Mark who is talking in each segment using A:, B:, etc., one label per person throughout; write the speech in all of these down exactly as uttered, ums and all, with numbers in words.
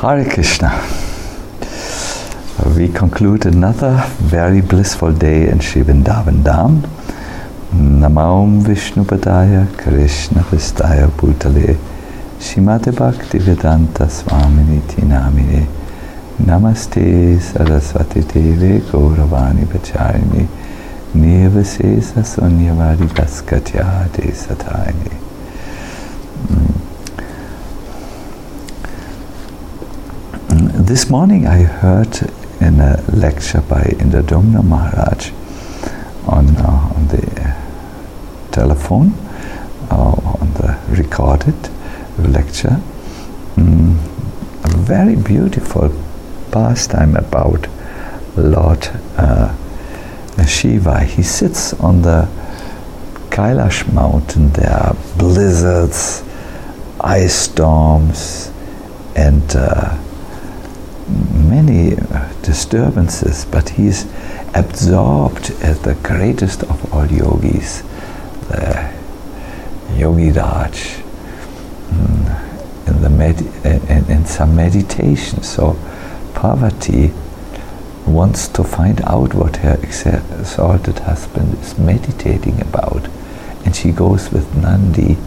A: Hare Krishna. We conclude another very blissful day in Sri Vrindavan Dham. Namo Vishnupadaya Krishna Vistaya Bhutale Shrimate Bhakti Vedanta Swaminiti Namine Namaste Saraswati Deve Gauravani Vacharini Nirvasesa Sunyavadi Vaskatyade Satayani. This morning I heard in a lecture by Indradumna Maharaj on, uh, on the telephone, uh, on the recorded lecture, um, a very beautiful pastime about Lord uh, Shiva. He sits on the Kailash mountain. There are blizzards, ice storms, and uh, many disturbances, but he's absorbed as the greatest of all yogis, the Yogi Raj, in, the med- in, in some meditation. So Parvati wants to find out what her exalted husband is meditating about, and she goes with Nandi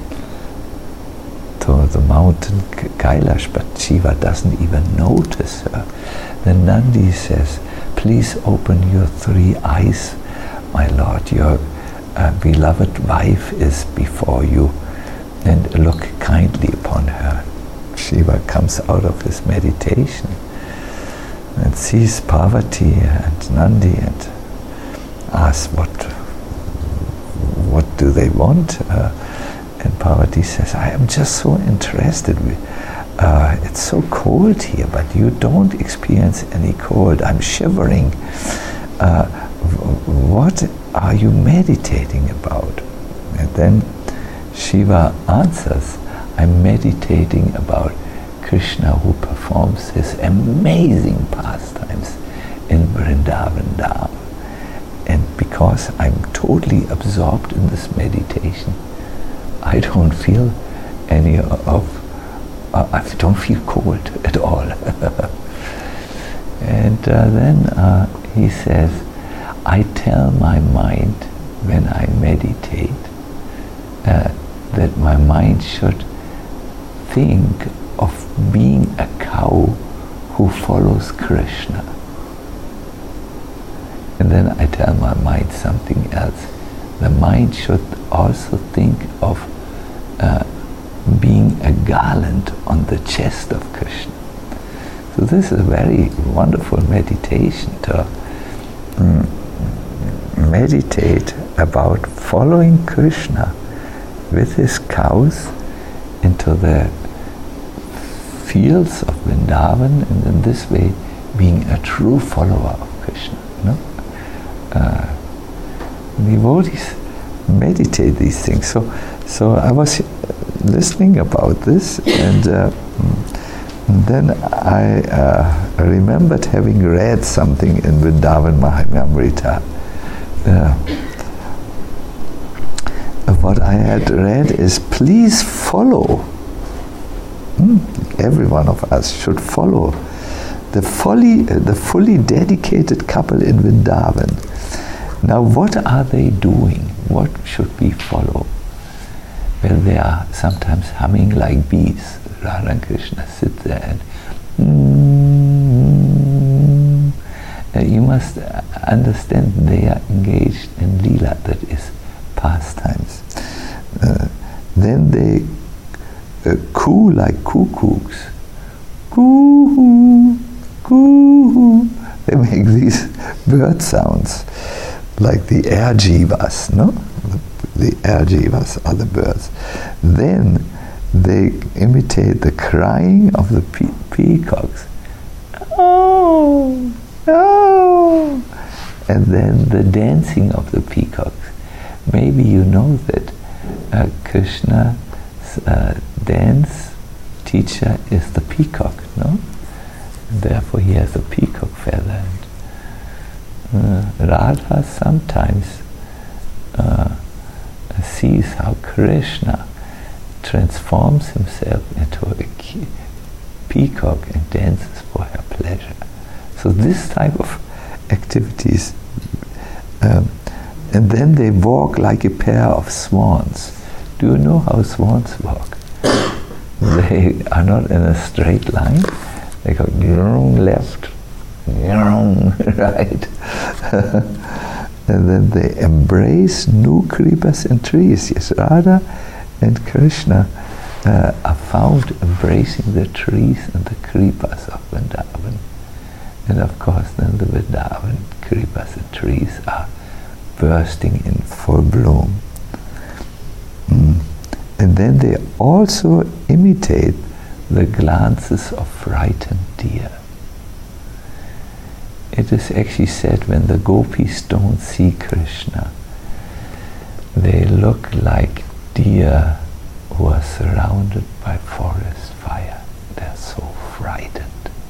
A: to the mountain Kailash, but Shiva doesn't even notice her. Then Nandi says, "Please open your three eyes, my lord. Your uh, beloved wife is before you, and look kindly upon her." Shiva comes out of his meditation and sees Parvati and Nandi and asks, what, what do they want? Uh, And Parvati says, "I am just so interested. Uh, it's so cold here, but you don't experience any cold. I'm shivering. Uh, what are you meditating about?" And then Shiva answers, "I'm meditating about Krishna, who performs his amazing pastimes in Vrindavan Dham. And because I'm totally absorbed in this meditation, I don't feel any of, uh, I don't feel cold at all." And uh, then uh, he says, "I tell my mind when I meditate uh, that my mind should think of being a cow who follows Krishna. And then I tell my mind something else. The mind should also think of uh, being a garland on the chest of Krishna." So this is a very wonderful meditation to mm, meditate about following Krishna with his cows into the fields of Vrindavan, and in this way being a true follower of Krishna. No? Uh, devotees meditate these things. So, so I was listening about this, and uh, then I uh, remembered having read something in Vrindavan Mahamrita. Uh, what I had read is, please follow. Hmm, every one of us should follow the fully, uh, the fully dedicated couple in Vrindavan. Now, what are they doing? What should we follow? Well, they are sometimes humming like bees. Radha and Krishna sit there and mm, uh, you must understand they are engaged in lila, that is pastimes. Uh, then they uh, coo like cuckoos. Coo-hoo, coo-hoo. They make these bird sounds, like the air jivas, no? The air jivas are the birds. Then they imitate the crying of the pe- peacocks. Oh, oh. And then the dancing of the peacocks. Maybe you know that uh, Krishna's uh, dance teacher is the peacock, no? And therefore he has a peacock feather. Uh, Radha sometimes uh, sees how Krishna transforms himself into a peacock and dances for her pleasure. So this type of activities. Um, and then they walk like a pair of swans. Do you know how swans walk? They are not in a straight line. They go left, right. And then they embrace new creepers and trees. Yes, Radha and Krishna uh, are found embracing the trees and the creepers of Vrindavan. And of course then the Vrindavan creepers and trees are bursting in full bloom. Mm. And then they also imitate the glances of frightened deer. It is actually said when the gopis don't see Krishna, they look like deer who are surrounded by forest fire. They're so frightened.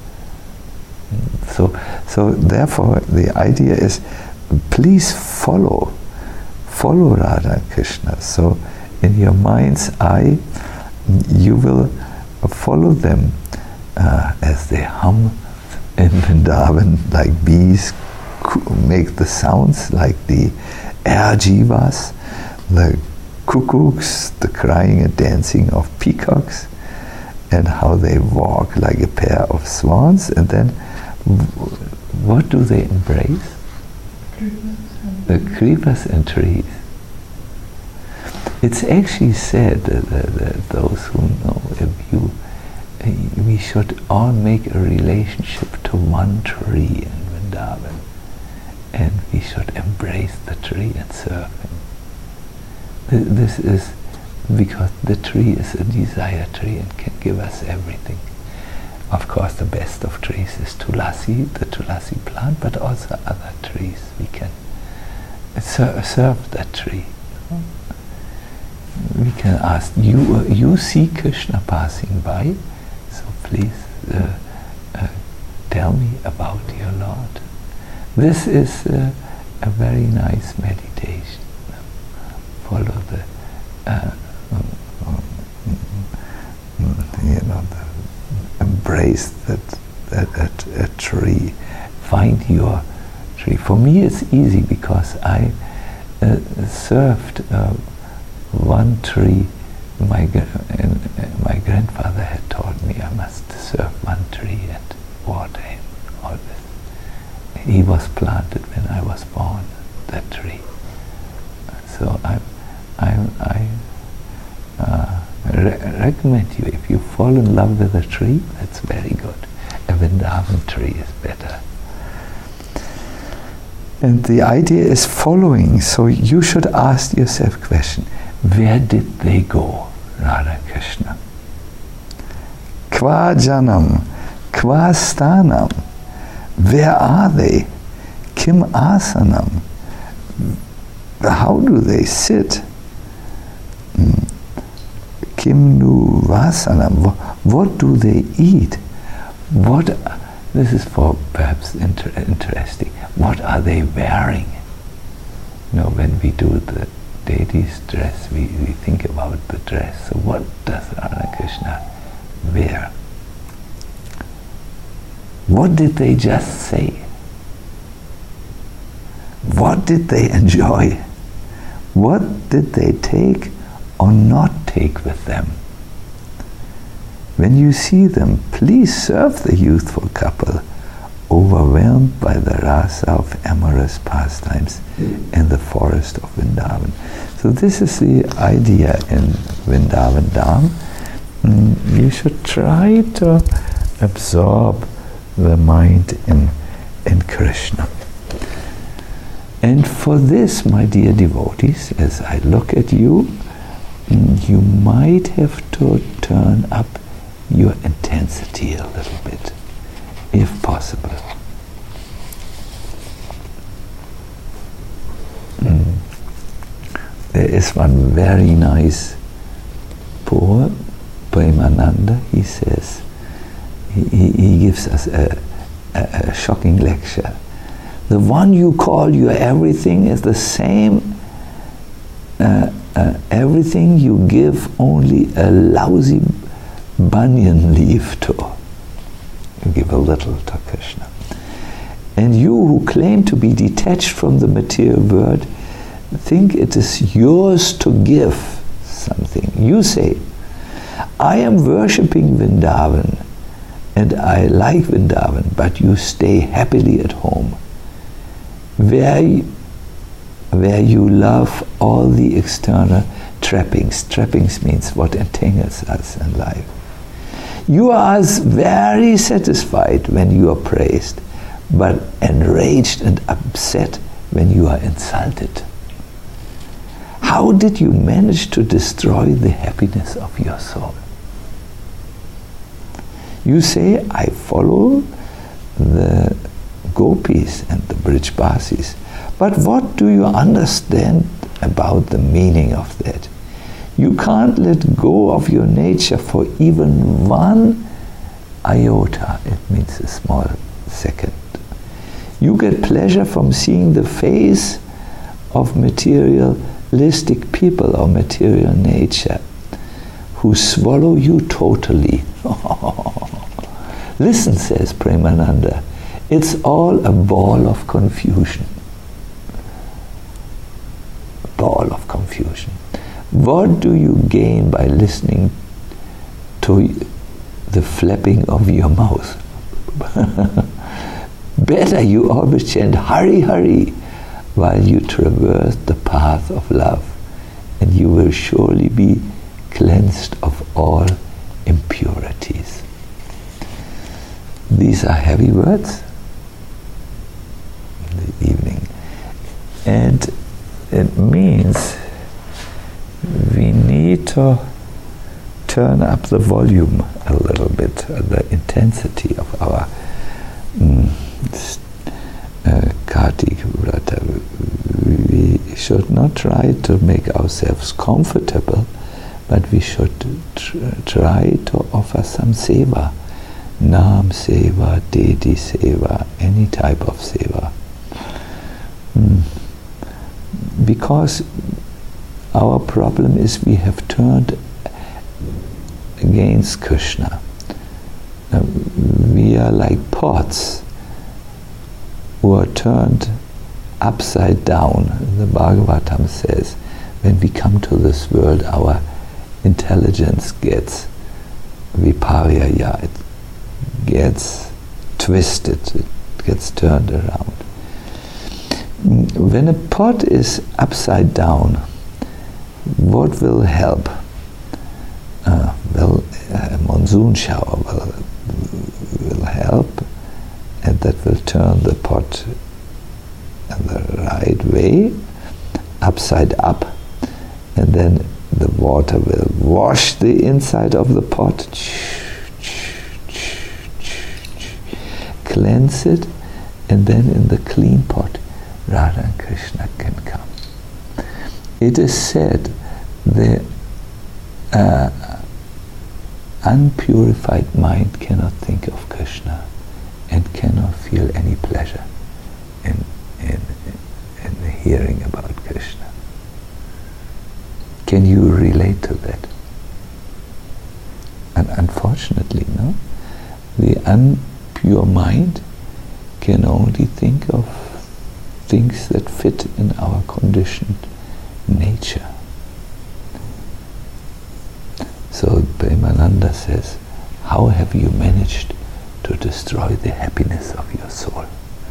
A: So, so therefore the idea is, please follow, follow Radha and Krishna. So in your mind's eye, you will follow them uh, as they hum in Vrindavan, like bees make the sounds, like the air jivas, the cuckoos, the crying and dancing of peacocks, and how they walk like a pair of swans. And then what do they embrace? The creepers and trees. It's actually said that, that, that those who know, if you, uh, we should all make a relationship to one tree in Vrindavan, and we should embrace the tree and serve him. Th this is because the tree is a desire tree and can give us everything. Of course, the best of trees is Tulasi, the Tulasi plant, but also other trees. We can ser serve that tree. We can ask, you, uh, you see Krishna passing by, so please uh, uh, tell me about your Lord. This is uh, a very nice meditation. Follow the, uh, um, you know, the, embrace that, that, that a tree. Find your tree. For me, it's easy because I uh, served uh, one tree. My and, uh, my grandfather had taught me I must serve one tree and water him always. He was planted when I was born, that tree. So I, I, I uh, re recommend you, if you fall in love with a tree, that's very good. A Vrindavan tree is better. And the idea is following. So you should ask yourself a question: where did they go, Radha Krishna? Qua janam, qua stanam. Where are they? Kim asanam. How do they sit? Kim nu vasanam. What do they eat? What? This is for perhaps inter interesting. What are they wearing? You know, when we do the deity's dress, we, we think about the dress. So what does Radha Krishna wear? What did they just say? What did they enjoy? What did they take or not take with them? When you see them, please serve the youthful couple, overwhelmed by the rasa of amorous pastimes in the forest of Vrindavan. So this is the idea in Vrindavan Dham. Mm, you should try to absorb the mind in, in Krishna. And for this, my dear devotees, as I look at you, you might have to turn up your intensity a little bit, if possible. Mm. There is one very nice poem, Premananda. He says, he, he gives us a, a, a shocking lecture. The one you call your everything is the same uh, uh, everything you give only a lousy banyan leaf to. give a little to Krishna. And you who claim to be detached from the material world think it is yours to give something. You say, I am worshipping Vrindavan and I like Vrindavan, but you stay happily at home, where you, where you love all the external trappings. Trappings means what entangles us in life. You are very satisfied when you are praised, but enraged and upset when you are insulted. How did you manage to destroy the happiness of your soul? You say, I follow the gopis and the Brijbasis, but what do you understand about the meaning of that? You can't let go of your nature for even one iota. It means a small second. You get pleasure from seeing the face of materialistic people or material nature who swallow you totally. Listen, says Premananda, it's all a ball of confusion. Ball of confusion. What do you gain by listening to the flapping of your mouth? Better you always chant Hari Hari while you traverse the path of love, and you will surely be cleansed of all impurities. These are heavy words in the evening, and it means we need to turn up the volume a little bit, the intensity of our mm, uh, Kartik Vrata. We should not try to make ourselves comfortable, but we should tr try to offer some seva, Nam seva, Dedi seva, any type of seva. Mm. Because our problem is we have turned against Krishna. Uh, we are like pots who are turned upside down. The Bhagavatam says, when we come to this world, our intelligence gets viparyaya, it gets twisted, it gets turned around. When a pot is upside down, what will help? Uh, well, a monsoon shower will, will help, and that will turn the pot in the right way, upside up, and then the water will wash the inside of the pot, cleanse it, and then in the clean pot, Radha and Krishna can come. It is said the uh, unpurified mind cannot think of Krishna and cannot feel any pleasure in, in, in hearing about Krishna. Can you relate to that? And unfortunately, no. The unpure mind can only think of things that fit in our conditioned nature. So Premananda says, how have you managed to destroy the happiness of your soul?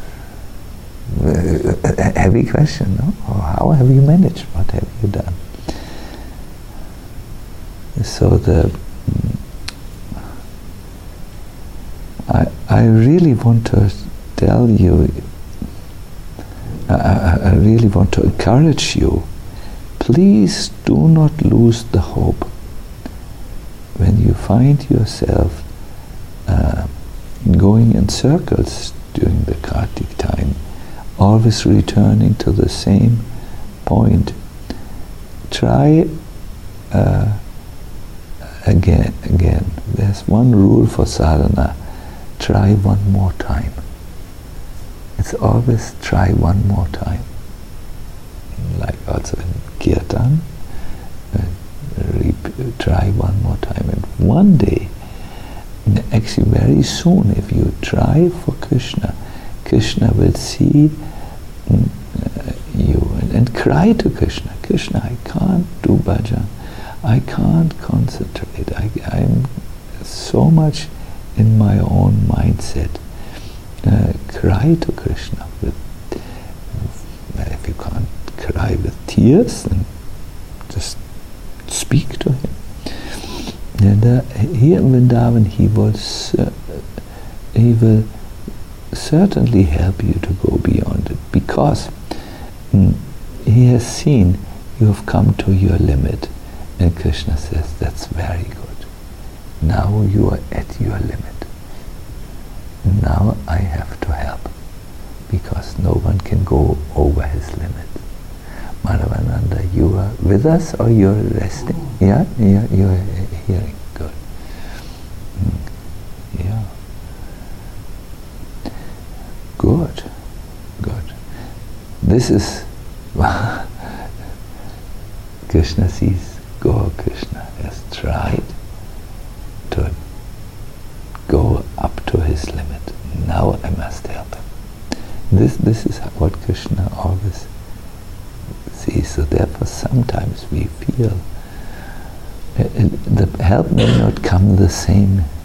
A: A heavy question, no? Or how have you managed? What have you done? So the I I really want to tell you, I, I really want to encourage you, please do not lose the hope. When you find yourself uh, going in circles during the Kartik time, always returning to the same point, try uh, again, again. There's one rule for sadhana, try one more time. It's always try one more time. Like also in Kirtan, uh, try one more time. And one day, Actually, very soon, if you try for Krishna, Krishna will see mm, uh, you and, and cry to Krishna. Krishna, I can't do bhajan. I can't concentrate. I, I'm so much in my own mindset. Uh, cry to Krishna. With, if you can't cry with tears, then just speak to him. And uh, here in Vrindavan, he will, uh, he will certainly help you to go beyond it, because mm, he has seen you have come to your limit, and Krishna says, that's very good. Now you are at your limit. Now I have to help, because no one can go over his limit. Madhavananda, you are with us, or you're resting? Yeah, yeah, you're hearing. Good. Mm. Yeah. Good. Good. This is Krishna sees Gaur Krishna has tried to go up to his limit. Now I must help him. This this is what Krishna always sees. So therefore sometimes we feel uh, the help may not come the same